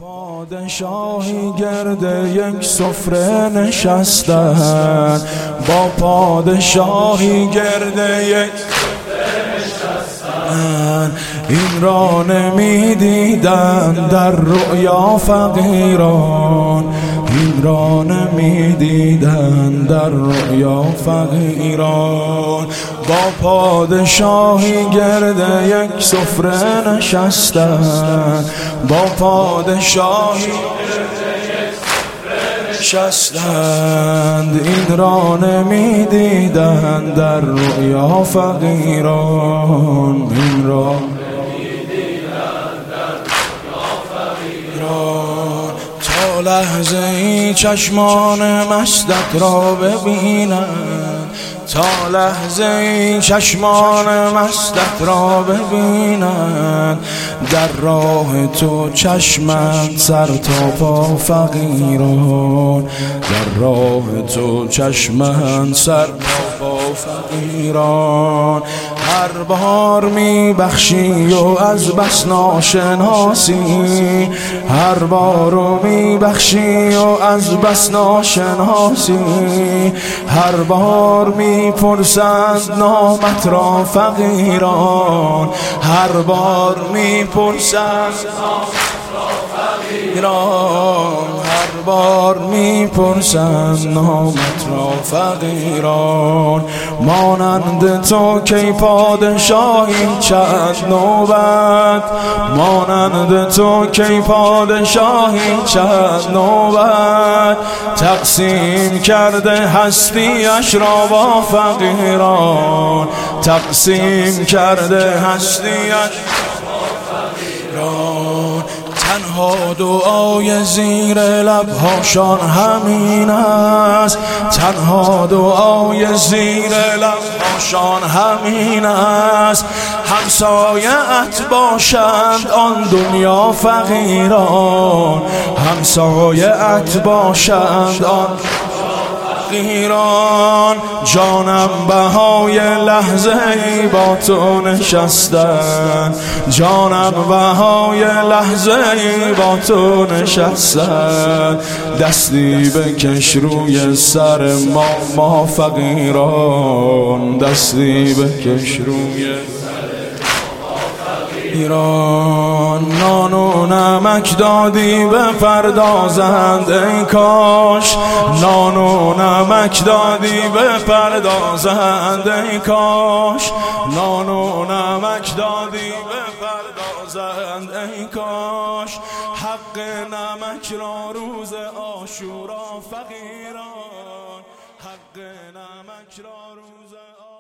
پادشاهی گرد یک سفره نشستن، با پادشاهی گرد یک سفره نشستن. این را نمیدیدن در رؤیا فقیران، این را نمیدیدن در رؤیا فقیران. با پادشاهی گرد یک سفره نشستن، با پادشاهی نشستند. این را نمیدیدن در رؤیا فقیران، این را نمیدیدن در رؤیا فقیران. تا لحظه ای چشمان مستت را ببینند، تا لحظه ای چشمان مستت را ببینند. در راه تو چشمند سر تا پا فقیران، در راه تو چشمند سر تا پا فقیران. هر بار می بخشی و از بس ناشناسی، هر بار می بخشی و از بس ناشناسی. هر بار می پرسند نامت را فقیران، هر بار می پرسند نامت را فقیران، هر بار می پرسند نامت را فقیران. مانند تو کی پادشاهی چند نوبت، مانند تو کی پادشاهی چند نوبت. تقسیم کرده هستیش را با فقیران، تقسیم کرده هستیش را با فقیران. تنها دعای زیر لبهاشان همین است، تنها دعای زیر لبهاشان همین است. همسایه‌ات باشند آن دنیا فقیران، همسایه‌ات باشند آن فقیران. جانم بهای لحظه ای با تو نشستن، جانم بهای لحظه ای با تو نشستن. دستی بکش روی سر ما فقیران، دستی بکش روی ایران. نان و نمک دادی بپردازند ای کاش، نان و نمک دادی بپردازند ای کاش، نان و نمک دادی بپردازند ای کاش. حق نمک را روز عاشورا فقیران، حق نمک را روز